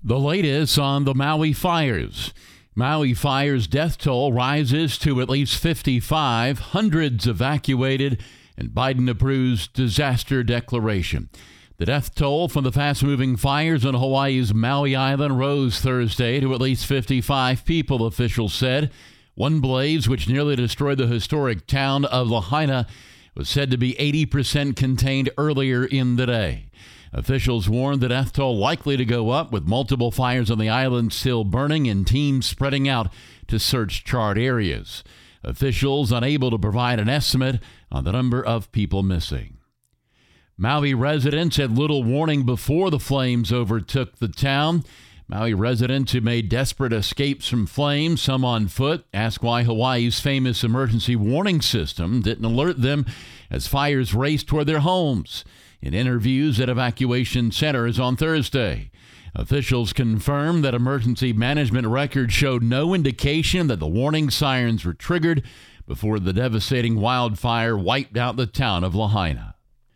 The latest on the Maui fires. Maui fires death toll rises to at least 55, hundreds evacuated, and Biden approves disaster declaration. The death toll from the fast-moving fires on Hawaii's Maui Island rose Thursday to at least 55 people, officials said. One blaze, which nearly destroyed the historic town of Lahaina, was said to be 80% contained earlier in the day. Officials warned the death toll likely to go up, with multiple fires on the island still burning and teams spreading out to search charred areas. Officials unable to provide an estimate on the number of people missing. Maui residents had little warning before the flames overtook the town. Maui residents who made desperate escapes from flames, some on foot, asked why Hawaii's famous emergency warning system didn't alert them as fires raced toward their homes. In interviews at evacuation centers on Thursday, officials confirmed that emergency management records showed no indication that the warning sirens were triggered before the devastating wildfire wiped out the town of Lahaina.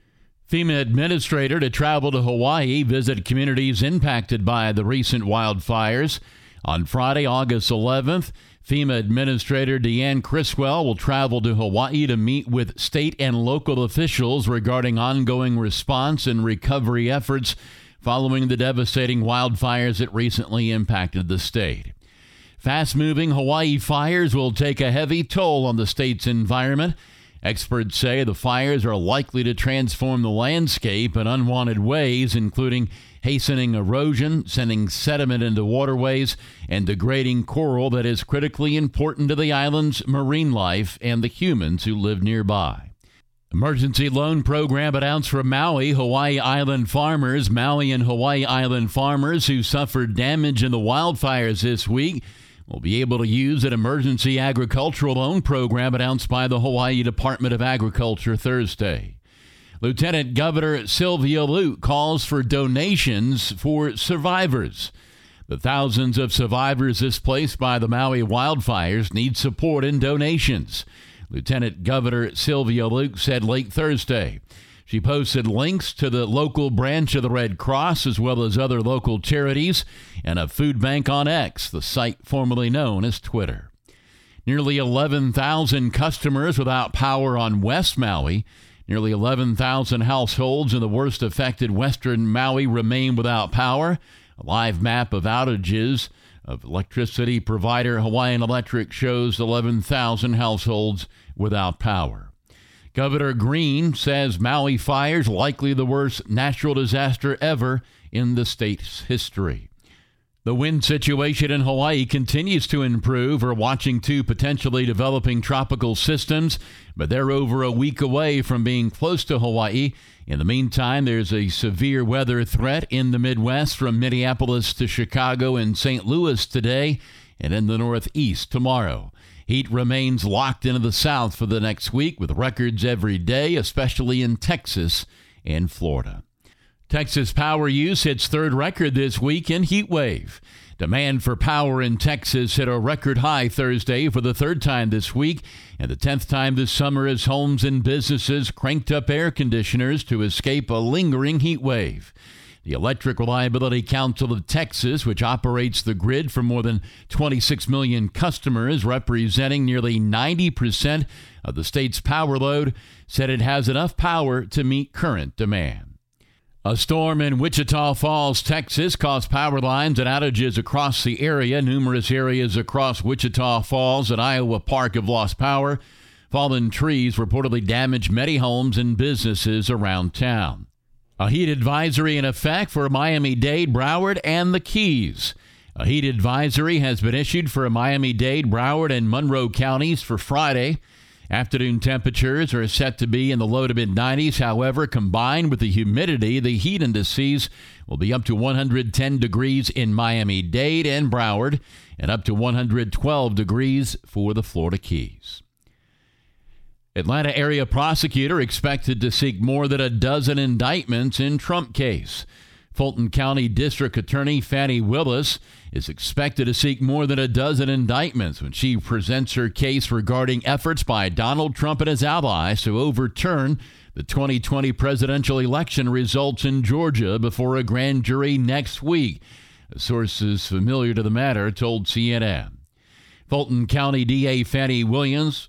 FEMA administrator to travel to Hawaii visit communities impacted by the recent wildfires. On Friday, August 11th, FEMA Administrator Deanne Criswell will travel to Hawaii to meet with state and local officials regarding ongoing response and recovery efforts following the devastating wildfires that recently impacted the state. Fast-moving Hawaii fires will take a heavy toll on the state's environment. Experts say the fires are likely to transform the landscape in unwanted ways, including hastening erosion, sending sediment into waterways, and degrading coral that is critically important to the island's marine life and the humans who live nearby. Emergency loan program announced for Maui, Hawaii Island farmers. Maui and Hawaii Island farmers who suffered damage in the wildfires this week will be able to use an emergency agricultural loan program announced by the Hawaii Department of Agriculture Thursday. Lieutenant Governor Sylvia Luke calls for donations for survivors. The thousands of survivors displaced by the Maui wildfires need support and donations, Lieutenant Governor Sylvia Luke said late Thursday. She posted links to the local branch of the Red Cross as well as other local charities and a food bank on X, the site formerly known as Twitter. Nearly 11,000 customers without power on West Maui. Nearly 11,000 households in the worst affected western Maui remain without power. A live map of outages of electricity provider Hawaiian Electric shows 11,000 households without power. Governor Green says Maui fires likely the worst natural disaster ever in the state's history. The wind situation in Hawaii continues to improve. We're watching two potentially developing tropical systems, but they're over a week away from being close to Hawaii. In the meantime, there's a severe weather threat in the Midwest from Minneapolis to Chicago and St. Louis today and in the Northeast tomorrow. Heat remains locked into the south for the next week with records every day, especially in Texas and Florida. Texas power use hits third record this week in heat wave. Demand for power in Texas hit a record high Thursday for the third time this week and the 10th time this summer as homes and businesses cranked up air conditioners to escape a lingering heat wave. The Electric Reliability Council of Texas, which operates the grid for more than 26 million customers, representing nearly 90% of the state's power load, said it has enough power to meet current demand. A storm in Wichita Falls, Texas, caused power lines and outages across the area. Numerous areas across Wichita Falls and Iowa Park have lost power. Fallen trees reportedly damaged many homes and businesses around town. A heat advisory in effect for Miami-Dade, Broward, and the Keys. A heat advisory has been issued for Miami-Dade, Broward, and Monroe counties for Friday. Afternoon temperatures are set to be in the low to mid-90s. However, combined with the humidity, the heat indices will be up to 110 degrees in Miami-Dade and Broward and up to 112 degrees for the Florida Keys. Atlanta area prosecutor expected to seek more than a dozen indictments in Trump case. Fulton County District Attorney Fannie Willis is expected to seek more than a dozen indictments when she presents her case regarding efforts by Donald Trump and his allies to overturn the 2020 presidential election results in Georgia before a grand jury next week. Sources familiar to the matter told CNN. Fulton County DA Fannie Willis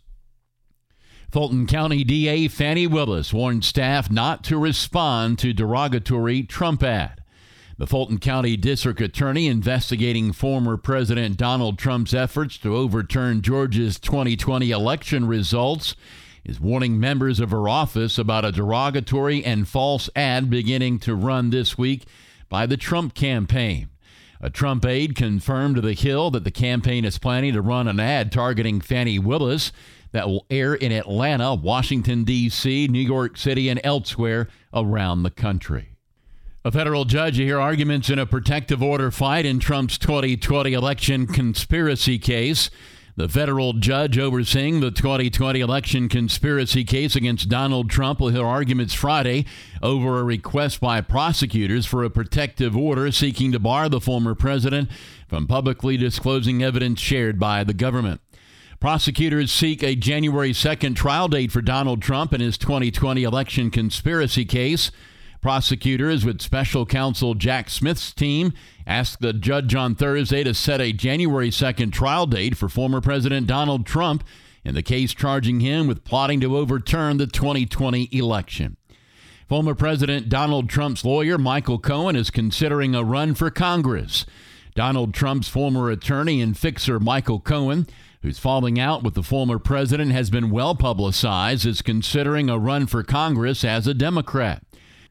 warned staff not to respond to derogatory Trump ad. The Fulton County District Attorney investigating former President Donald Trump's efforts to overturn Georgia's 2020 election results is warning members of her office about a derogatory and false ad beginning to run this week by the Trump campaign. A Trump aide confirmed to The Hill that the campaign is planning to run an ad targeting Fannie Willis that will air in Atlanta, Washington, D.C., New York City, and elsewhere around the country. A federal judge to hear arguments in a protective order fight in Trump's 2020 election conspiracy case. The federal judge overseeing the 2020 election conspiracy case against Donald Trump will hear arguments Friday over a request by prosecutors for a protective order seeking to bar the former president from publicly disclosing evidence shared by the government. Prosecutors seek a January 2nd trial date for Donald Trump in his 2020 election conspiracy case. Prosecutors with special counsel Jack Smith's team asked the judge on Thursday to set a January 2nd trial date for former President Donald Trump in the case charging him with plotting to overturn the 2020 election. Former President Donald Trump's lawyer, Michael Cohen, is considering a run for Congress. Donald Trump's former attorney and fixer, Michael Cohen, whose falling out with the former president has been well publicized, is considering a run for Congress as a Democrat.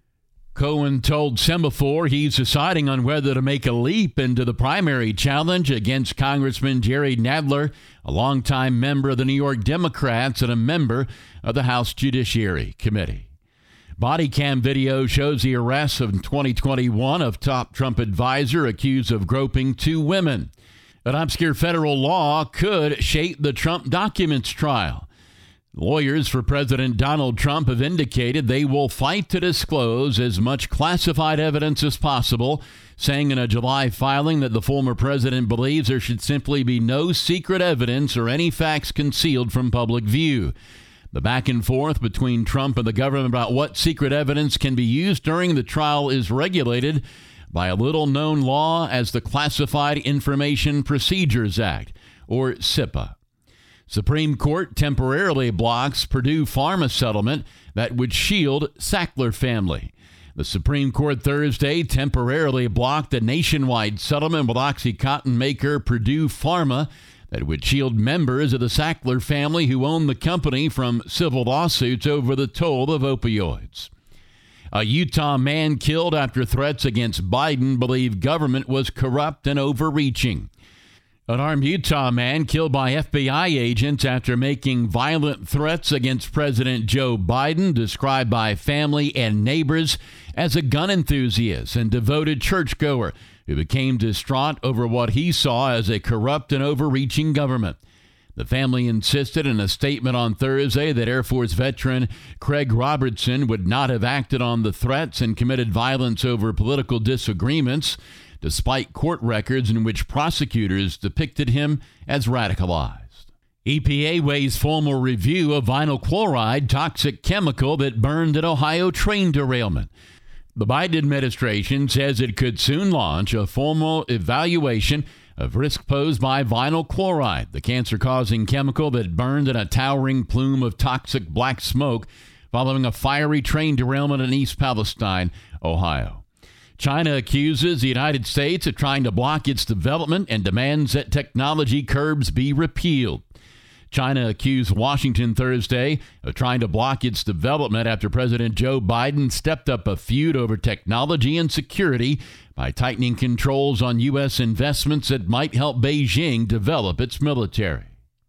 Cohen told Semaphore he's deciding on whether to make a leap into the primary challenge against Congressman Jerry Nadler, a longtime member of the New York Democrats and a member of the House Judiciary Committee. Body cam video shows the arrest in 2021 of top Trump advisor accused of groping two women. An obscure federal law could shape the Trump documents trial. Lawyers for President Donald Trump have indicated they will fight to disclose as much classified evidence as possible, saying in a July filing that the former president believes there should simply be no secret evidence or any facts concealed from public view. The back and forth between Trump and the government about what secret evidence can be used during the trial is regulated by a little-known law as the Classified Information Procedures Act, or CIPA. Supreme Court temporarily blocks Purdue Pharma settlement that would shield Sackler family. The Supreme Court Thursday temporarily blocked a nationwide settlement with OxyContin maker Purdue Pharma that would shield members of the Sackler family who own the company from civil lawsuits over the toll of opioids. A Utah man killed after threats against Biden believed government was corrupt and overreaching. An armed Utah man killed by FBI agents after making violent threats against President Joe Biden, described by family and neighbors as a gun enthusiast and devoted churchgoer who became distraught over what he saw as a corrupt and overreaching government. The family insisted in a statement on Thursday that Air Force veteran Craig Robertson would not have acted on the threats and committed violence over political disagreements, despite court records in which prosecutors depicted him as radicalized. EPA weighs formal review of vinyl chloride, toxic chemical that burned at Ohio train derailment. The Biden administration says it could soon launch a formal evaluation of risk posed by vinyl chloride, the cancer-causing chemical that burned in a towering plume of toxic black smoke following a fiery train derailment in East Palestine, Ohio. China accuses the United States of trying to block its development and demands that technology curbs be repealed. China accused Washington Thursday of trying to block its development after President Joe Biden stepped up a feud over technology and security by tightening controls on U.S. investments that might help Beijing develop its military.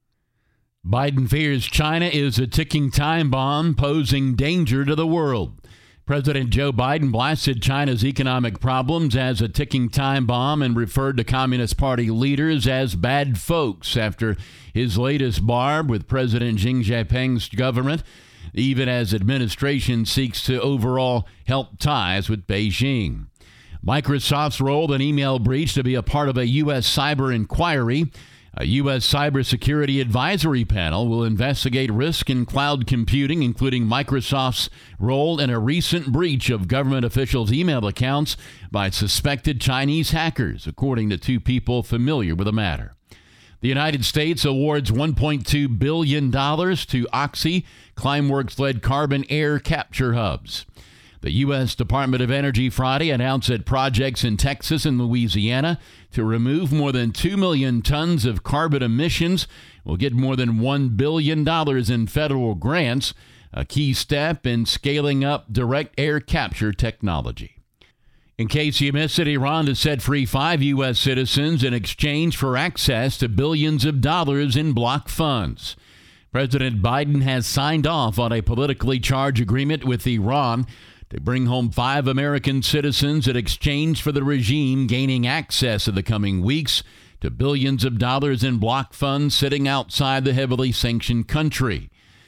Biden fears China is a ticking time bomb posing danger to the world. President Joe Biden blasted China's economic problems as a ticking time bomb and referred to Communist Party leaders as bad folks after his latest barb with President Xi Jinping's government, even as administration seeks to overall help ties with Beijing. Microsoft's rolled an email breach to be a part of a U.S. cyber inquiry. A U.S. cybersecurity advisory panel will investigate risk in cloud computing, including Microsoft's role in a recent breach of government officials' email accounts by suspected Chinese hackers, according to two people familiar with the matter. The United States awards $1.2 billion to Oxy, Climeworks-led carbon air capture hubs. The U.S. Department of Energy Friday announced that projects in Texas and Louisiana to remove more than 2 million tons of carbon emissions will get more than $1 billion in federal grants, a key step in scaling up direct air capture technology. In case you missed it, Iran has set free 5 U.S. citizens in exchange for access to billions of dollars in block funds. President Biden has signed off on a politically charged agreement with Iran to bring home 5 American citizens in exchange for the regime gaining access in the coming weeks to billions of dollars in block funds sitting outside the heavily sanctioned country.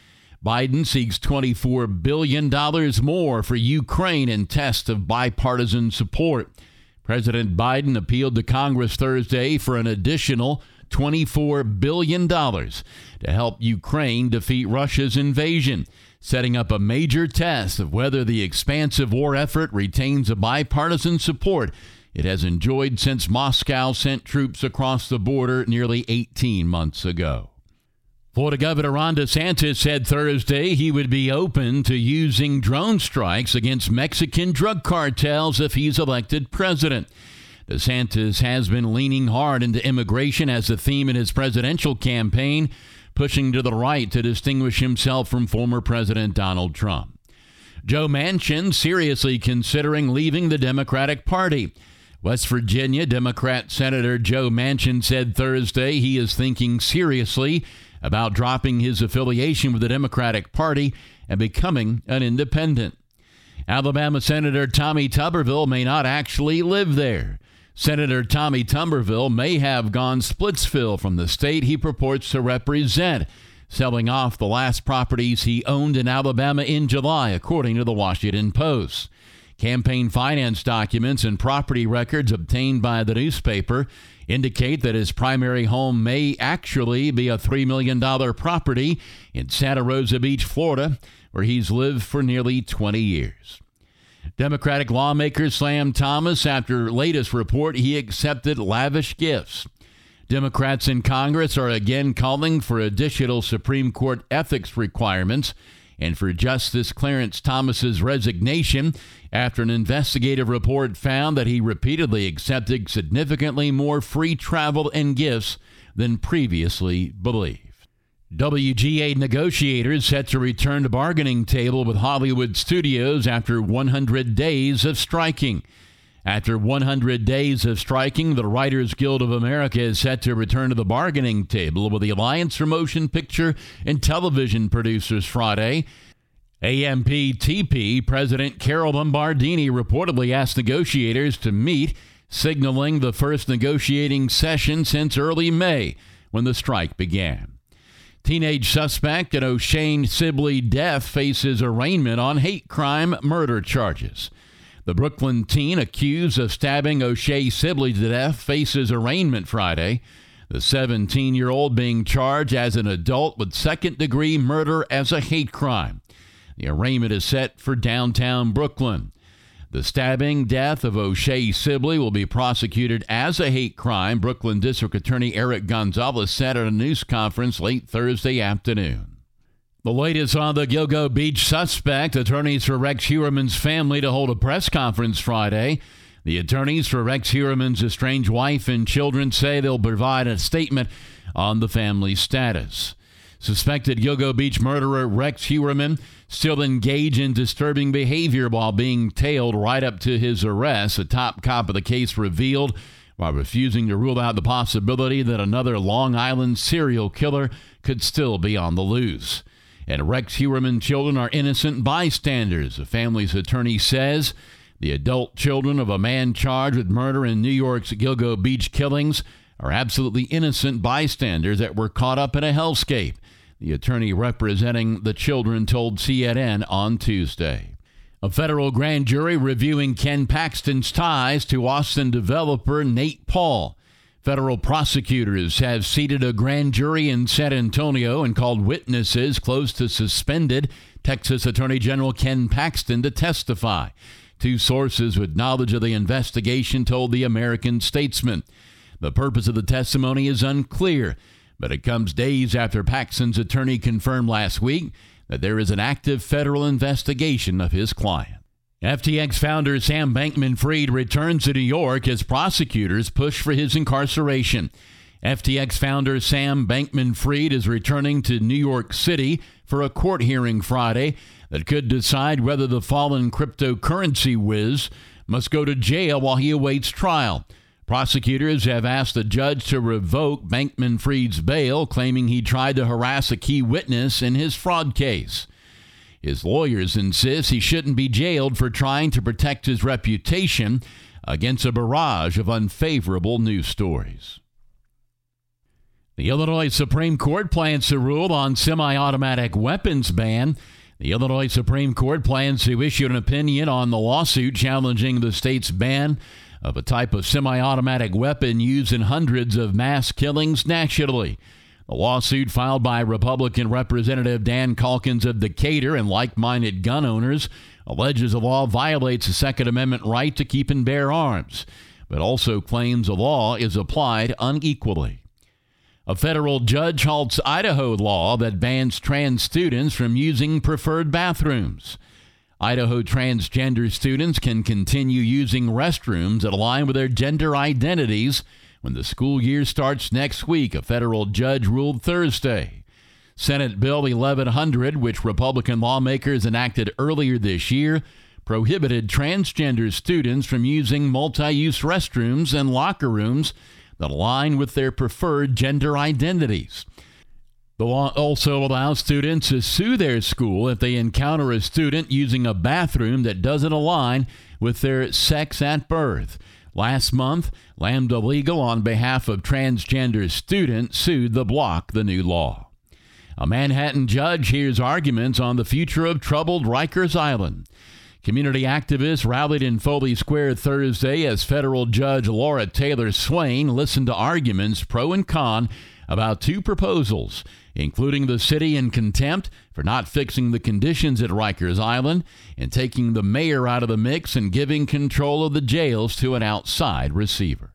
Biden seeks $24 billion more for Ukraine in test of bipartisan support. President Biden appealed to Congress Thursday for an additional $24 billion to help Ukraine defeat Russia's invasion, setting up a major test of whether the expansive war effort retains the bipartisan support it has enjoyed since Moscow sent troops across the border nearly 18 months ago. Florida Governor Ron DeSantis said Thursday he would be open to using drone strikes against Mexican drug cartels if he's elected president. DeSantis has been leaning hard into immigration as a theme in his presidential campaign, pushing to the right to distinguish himself from former President Donald Trump. Joe Manchin seriously considering leaving the Democratic Party. West Virginia Democrat Senator Joe Manchin said Thursday he is thinking seriously about dropping his affiliation with the Democratic Party and becoming an independent. Alabama Senator Tommy Tuberville may not actually live there. Senator Tommy Tuberville may have gone Splitsville from the state he purports to represent, selling off the last properties he owned in Alabama in July, according to the Washington Post. Campaign finance documents and property records obtained by the newspaper indicate that his primary home may actually be a $3 million property in Santa Rosa Beach, Florida, where he's lived for nearly 20 years. Democratic lawmakers slammed Thomas after latest report he accepted lavish gifts. Democrats in Congress are again calling for additional Supreme Court ethics requirements and for Justice Clarence Thomas's resignation after an investigative report found that he repeatedly accepted significantly more free travel and gifts than previously believed. WGA negotiators set to return to bargaining table with Hollywood studios after 100 days of striking. After 100 days of striking, the Writers Guild of America is set to return to the bargaining table with the Alliance for Motion Picture and Television Producers Friday. AMPTP President Carol Lombardini reportedly asked negotiators to meet, signaling the first negotiating session since early May when the strike began. Teenage suspect in O'Shea Sibley death faces arraignment on hate crime murder charges. The Brooklyn teen accused of stabbing O'Shea Sibley to death faces arraignment Friday. The 17-year-old being charged as an adult with second-degree murder as a hate crime. The arraignment is set for downtown Brooklyn. The stabbing death of O'Shea Sibley will be prosecuted as a hate crime, Brooklyn District Attorney Eric Gonzalez said at a news conference late Thursday afternoon. The latest on the Gilgo Beach suspect, attorneys for Rex Heuermann's family to hold a press conference Friday. The attorneys for Rex Heuermann's estranged wife and children say they'll provide a statement on the family's status. Suspected Gilgo Beach murderer Rex Heuermann still engaged in disturbing behavior while being tailed right up to his arrest, a top cop of the case revealed, while refusing to rule out the possibility that another Long Island serial killer could still be on the loose. And Rex Heuermann children are innocent bystanders, the family's attorney says. The adult children of a man charged with murder in New York's Gilgo Beach killings are absolutely innocent bystanders that were caught up in a hellscape, the attorney representing the children told CNN on Tuesday. A federal grand jury reviewing Ken Paxton's ties to Austin developer Nate Paul Federal prosecutors have seated a grand jury in San Antonio and called witnesses close to suspended Texas Attorney General Ken Paxton to testify. Two sources with knowledge of the investigation told the American Statesman. The purpose of the testimony is unclear, but it comes days after Paxton's attorney confirmed last week that there is an active federal investigation of his client. FTX founder Sam Bankman-Fried returns to New York as prosecutors push for his incarceration. FTX founder Sam Bankman-Fried is returning to New York City for a court hearing Friday that could decide whether the fallen cryptocurrency whiz must go to jail while he awaits trial. Prosecutors have asked the judge to revoke Bankman-Fried's bail, claiming he tried to harass a key witness in his fraud case. His lawyers insist he shouldn't be jailed for trying to protect his reputation against a barrage of unfavorable news stories. The Illinois Supreme Court plans to rule on semi-automatic weapons ban. The Illinois Supreme Court plans to issue an opinion on the lawsuit challenging the state's ban of a type of semi-automatic weapon used in hundreds of mass killings nationally. The lawsuit, filed by Republican Representative Dan Calkins of Decatur and like-minded gun owners, alleges the law violates the Second Amendment right to keep and bear arms, but also claims the law is applied unequally. A federal judge halts Idaho law that bans trans students from using preferred bathrooms. Idaho transgender students can continue using restrooms that align with their gender identities when the school year starts next week, a federal judge ruled Thursday. Senate Bill 1100, which Republican lawmakers enacted earlier this year, prohibited transgender students from using multi-use restrooms and locker rooms that align with their preferred gender identities. The law also allows students to sue their school if they encounter a student using a bathroom that doesn't align with their sex at birth. Last month, Lambda Legal, on behalf of transgender students, sued to block the new law. A Manhattan judge hears arguments on the future of troubled Rikers Island. Community activists rallied in Foley Square Thursday as federal judge Laura Taylor Swain listened to arguments pro and con about two proposals, including the city in contempt for not fixing the conditions at Rikers Island and taking the mayor out of the mix and giving control of the jails to an outside receiver.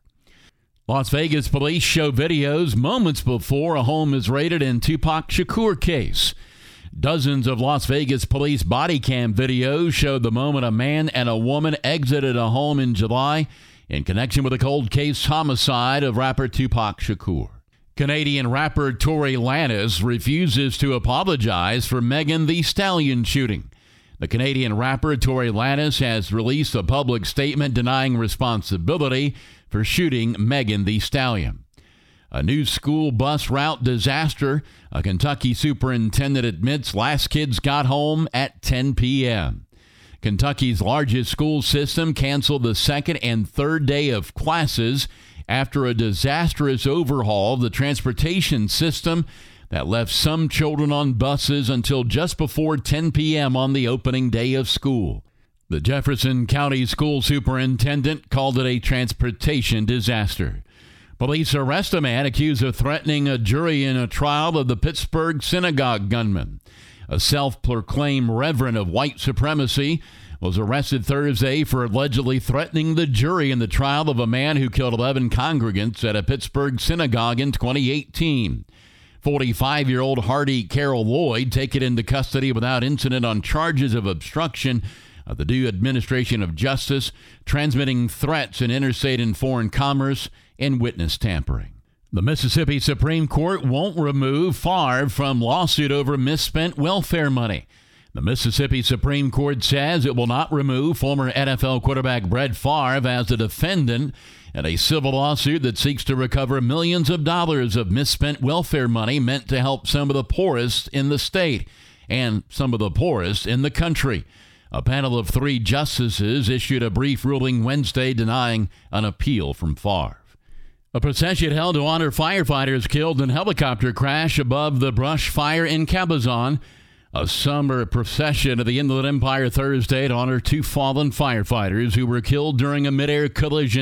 Las Vegas police show videos moments before a home is raided in Tupac Shakur case. Dozens of Las Vegas police body cam videos showed the moment a man and a woman exited a home in July in connection with a cold case homicide of rapper Tupac Shakur. Canadian rapper Tory Lanez refuses to apologize for Megan Thee Stallion shooting. The Canadian rapper Tory Lanez has released a public statement denying responsibility for shooting Megan Thee Stallion. A new school bus route disaster. A Kentucky superintendent admits last kids got home at 10 p.m. Kentucky's largest school system canceled the second and third day of classes after a disastrous overhaul of the transportation system that left some children on buses until just before 10 p.m. on the opening day of school. The Jefferson County school superintendent called it a transportation disaster. Police arrest a man accused of threatening a jury in a trial of the Pittsburgh synagogue gunman. A self-proclaimed reverend of white supremacy was arrested Thursday for allegedly threatening the jury in the trial of a man who killed 11 congregants at a Pittsburgh synagogue in 2018. 45-year-old Hardy Carol Lloyd taken into custody without incident on charges of obstruction of the due administration of justice, transmitting threats in interstate and foreign commerce, and witness tampering. The Mississippi Supreme Court won't remove Favre from lawsuit over misspent welfare money. The Mississippi Supreme Court says it will not remove former NFL quarterback Brett Favre as a defendant in a civil lawsuit that seeks to recover millions of dollars of misspent welfare money meant to help some of the poorest in the state and some of the poorest in the country. A panel of 3 justices issued a brief ruling Wednesday denying an appeal from Favre. A procession held to honor firefighters killed in helicopter crash above the brush fire in Cabazon. A summer procession of the Inland Empire Thursday to honor 2 fallen firefighters who were killed during a midair collision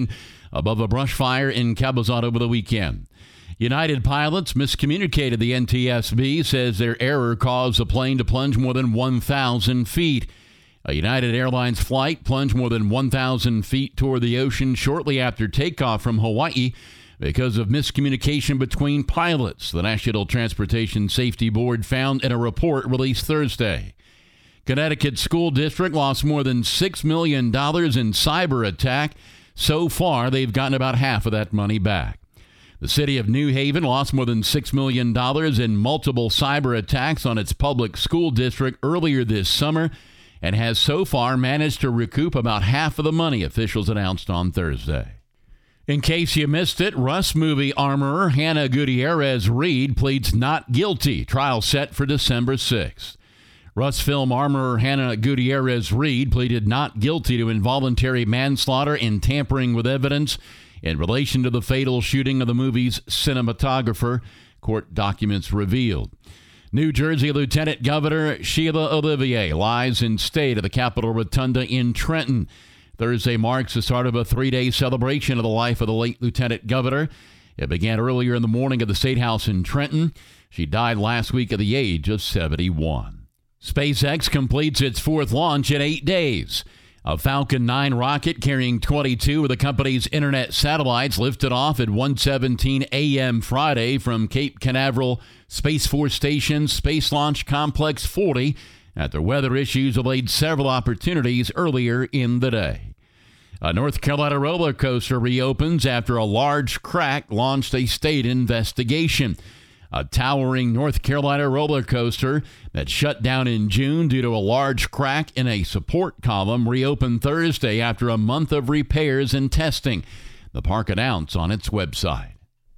above a brush fire in Cabazon over the weekend. United pilots miscommunicated. The NTSB says their error caused the plane to plunge more than 1,000 feet. A United Airlines flight plunged more than 1,000 feet toward the ocean shortly after takeoff from Hawaii because of miscommunication between pilots, the National Transportation Safety Board found in a report released Thursday. Connecticut School District lost more than $6 million in cyber attack. So far, they've gotten about half of that money back. The city of New Haven lost more than $6 million in multiple cyber attacks on its public school district earlier this summer and has so far managed to recoup about half of the money, officials announced on Thursday. In case you missed it, Rust movie armorer Hannah Gutierrez-Reed pleads not guilty. Trial set for December 6th. Rust film armorer Hannah Gutierrez-Reed pleaded not guilty to involuntary manslaughter and tampering with evidence in relation to the fatal shooting of the movie's cinematographer, court documents revealed. New Jersey Lieutenant Governor Sheila Olivier lies in state at the Capitol Rotunda in Trenton. Thursday marks the start of a 3-day celebration of the life of the late Lieutenant Governor. It began earlier in the morning at the State House in Trenton. She died last week at the age of 71. SpaceX completes its fourth launch in 8 days. A Falcon 9 rocket carrying 22 of the company's internet satellites lifted off at 1:17 a.m. Friday from Cape Canaveral Space Force Station Space Launch Complex 40 after weather issues delayed several opportunities earlier in the day. A North Carolina roller coaster reopens after a large crack launched a state investigation. A towering North Carolina roller coaster that shut down in June due to a large crack in a support column reopened Thursday after a month of repairs and testing, the park announced on its website.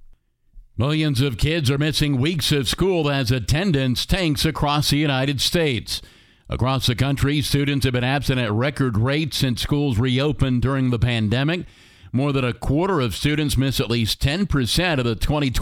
Millions of kids are missing weeks of school as attendance tanks across the United States. Across the country, students have been absent at record rates since schools reopened during the pandemic. More than a quarter of students miss at least 10% of the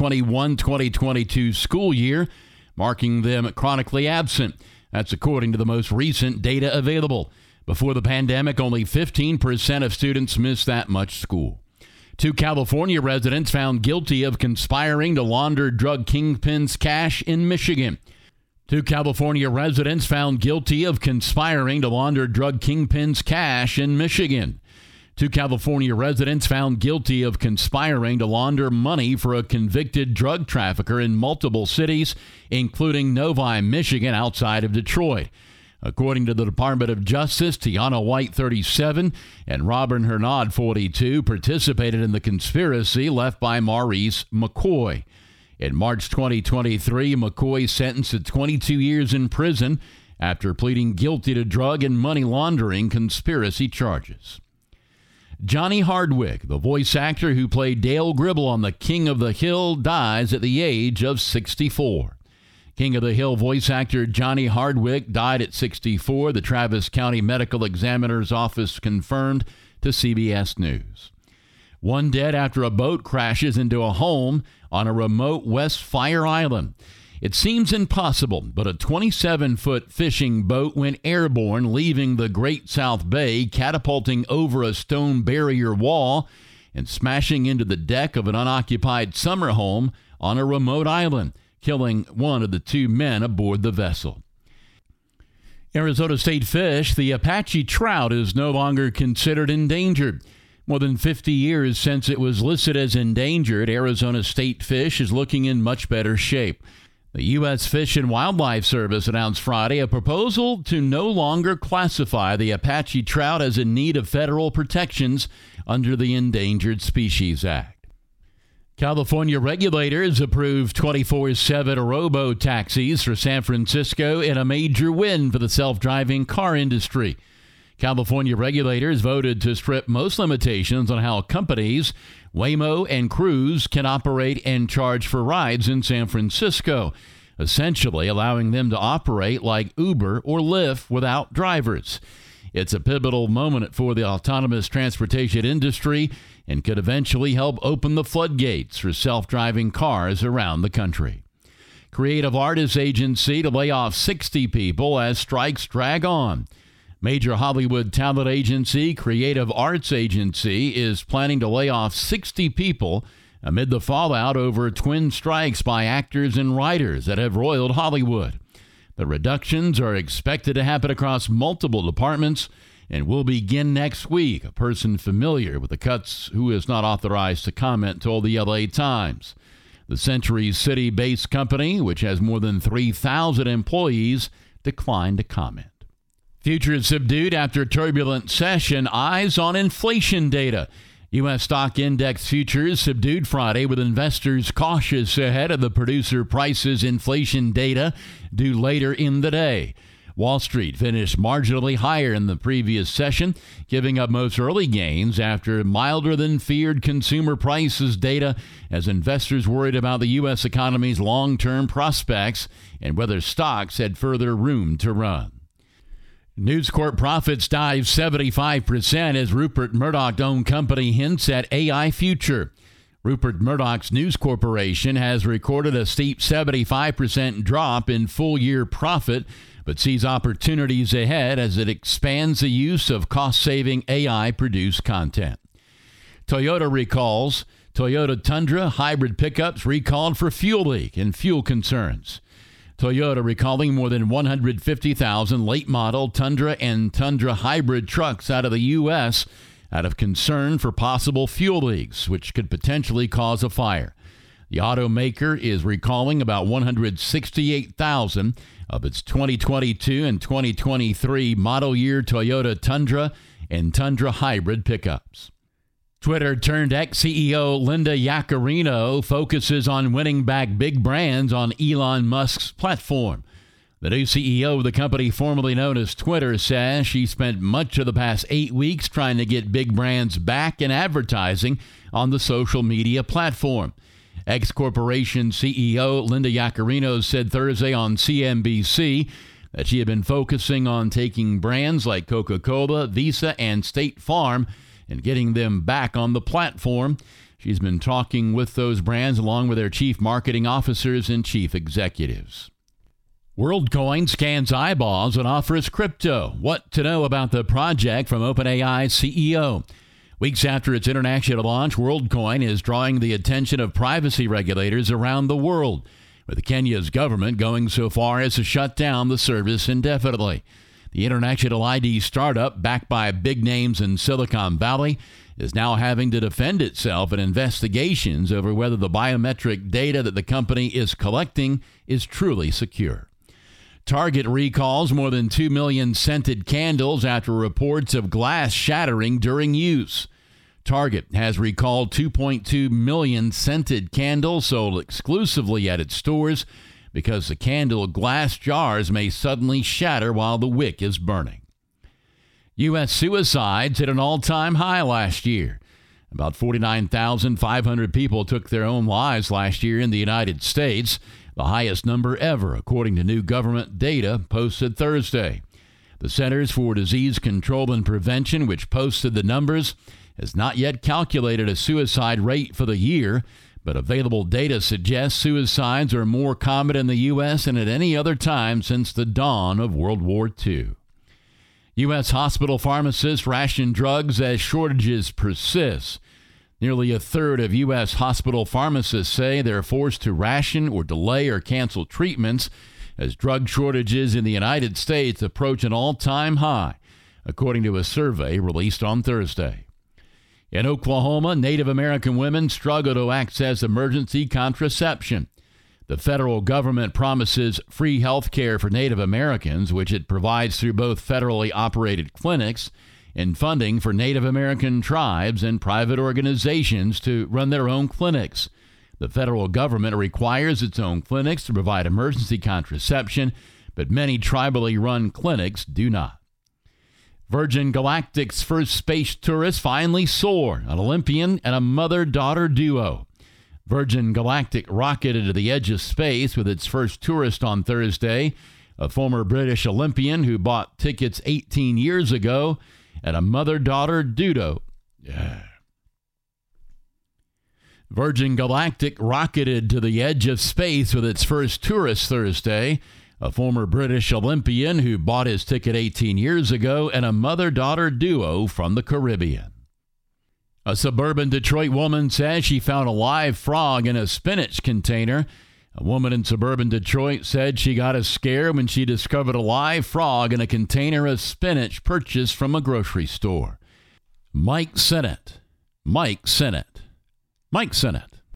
2021-2022 school year, marking them chronically absent. That's according to the most recent data available. Before the pandemic, only 15% of students missed that much school. 2 California residents found guilty of conspiring to launder drug kingpins' cash in Michigan. 2 California residents found guilty of conspiring to launder drug kingpins' cash in Michigan. 2 California residents found guilty of conspiring to launder money for a convicted drug trafficker in multiple cities, including Novi, Michigan, outside of Detroit. According to the Department of Justice, Tiana White, 37, and Robin Hernad, 42, participated in the conspiracy left by Maurice McCoy. In March 2023, McCoy sentenced to 22 years in prison after pleading guilty to drug and money laundering conspiracy charges. Johnny Hardwick, the voice actor who played Dale Gribble on The King of the Hill, dies at the age of 64. King of the Hill voice actor Johnny Hardwick died at 64, the Travis County Medical Examiner's Office confirmed to CBS News. One dead after a boat crashes into a home on a remote West Fire Island. It seems impossible, but a 27-foot fishing boat went airborne, leaving the Great South Bay, catapulting over a stone barrier wall and smashing into the deck of an unoccupied summer home on a remote island, killing one of the 2 men aboard the vessel. Arizona state fish, the Apache trout, is no longer considered endangered. More than 50 years since it was listed as endangered, Arizona state fish is looking in much better shape. The U.S. Fish and Wildlife Service announced Friday a proposal to no longer classify the Apache trout as in need of federal protections under the Endangered Species Act. California regulators approved 24/7 robo-taxis for San Francisco in a major win for the self-driving car industry. California regulators voted to strip most limitations on how companies Waymo and Cruise can operate and charge for rides in San Francisco, essentially allowing them to operate like Uber or Lyft without drivers. It's a pivotal moment for the autonomous transportation industry and could eventually help open the floodgates for self-driving cars around the country. Creative Artists Agency to lay off 60 people as strikes drag on. Major Hollywood talent agency Creative Arts Agency is planning to lay off 60 people amid the fallout over twin strikes by actors and writers that have roiled Hollywood. The reductions are expected to happen across multiple departments and will begin next week. A person familiar with the cuts who is not authorized to comment told the LA Times. The Century City-based company, which has more than 3,000 employees, declined to comment. Futures subdued after turbulent session. Eyes on inflation data. U.S. stock index futures subdued Friday with investors cautious ahead of the producer prices inflation data due later in the day. Wall Street finished marginally higher in the previous session, giving up most early gains after milder than feared consumer prices data as investors worried about the U.S. economy's long-term prospects and whether stocks had further room to run. News Corp profits dive 75% as Rupert Murdoch-owned company hints at AI future. Rupert Murdoch's News Corporation has recorded a steep 75% drop in full-year profit, but sees opportunities ahead as it expands the use of cost-saving AI-produced content. Toyota recalls Toyota Tundra hybrid pickups recalled for fuel leak and fuel concerns. Toyota recalling more than 150,000 late-model Tundra and Tundra hybrid trucks out of the U.S. out of concern for possible fuel leaks, which could potentially cause a fire. The automaker is recalling about 168,000 of its 2022 and 2023 model year Toyota Tundra and Tundra hybrid pickups. Twitter turned ex-CEO Linda Yaccarino focuses on winning back big brands on Elon Musk's platform. The new CEO of the company formerly known as Twitter says she spent much of the past 8 weeks trying to get big brands back in advertising on the social media platform. Ex-corporation CEO Linda Yaccarino said Thursday on CNBC that she had been focusing on taking brands like Coca-Cola, Visa, and State Farm and getting them back on the platform. She's been talking with those brands along with their chief marketing officers and chief executives. WorldCoin scans eyeballs and offers crypto. What to know about the project from OpenAI's CEO. Weeks after its international launch, WorldCoin is drawing the attention of privacy regulators around the world, with Kenya's government going so far as to shut down the service indefinitely. The international ID startup, backed by big names in Silicon Valley, is now having to defend itself in investigations over whether the biometric data that the company is collecting is truly secure. Target recalls more than 2 million scented candles after reports of glass shattering during use. Target has recalled 2.2 million scented candles sold exclusively at its stores because the candle glass jars may suddenly shatter while the wick is burning. U.S. suicides hit an all-time high last year. About 49,500 people took their own lives last year in the United States, the highest number ever, according to new government data posted Thursday. The Centers for Disease Control and Prevention, which posted the numbers, has not yet calculated a suicide rate for the year, but available data suggests suicides are more common in the U.S. than at any other time since the dawn of World War II. U.S. hospital pharmacists ration drugs as shortages persist. Nearly a third of U.S. hospital pharmacists say they're forced to ration or delay or cancel treatments as drug shortages in the United States approach an all-time high, according to a survey released on Thursday. In Oklahoma, Native American women struggle to access emergency contraception. The federal government promises free health care for Native Americans, which it provides through both federally operated clinics and funding for Native American tribes and private organizations to run their own clinics. The federal government requires its own clinics to provide emergency contraception, but many tribally run clinics do not. Virgin Galactic's first space tourist finally soared, an Olympian and a mother-daughter duo. Virgin Galactic rocketed to the edge of space with its first tourist on Thursday, a former British Olympian who bought tickets 18 years ago, and a mother-daughter duo. Virgin Galactic rocketed to the edge of space with its first tourist Thursday, a former British Olympian who bought his ticket 18 years ago, and a mother-daughter duo from the Caribbean. A suburban Detroit woman says she found a live frog in a spinach container. A woman in suburban Detroit said she got a scare when she discovered a live frog in a container of spinach purchased from a grocery store. Mike Sennett.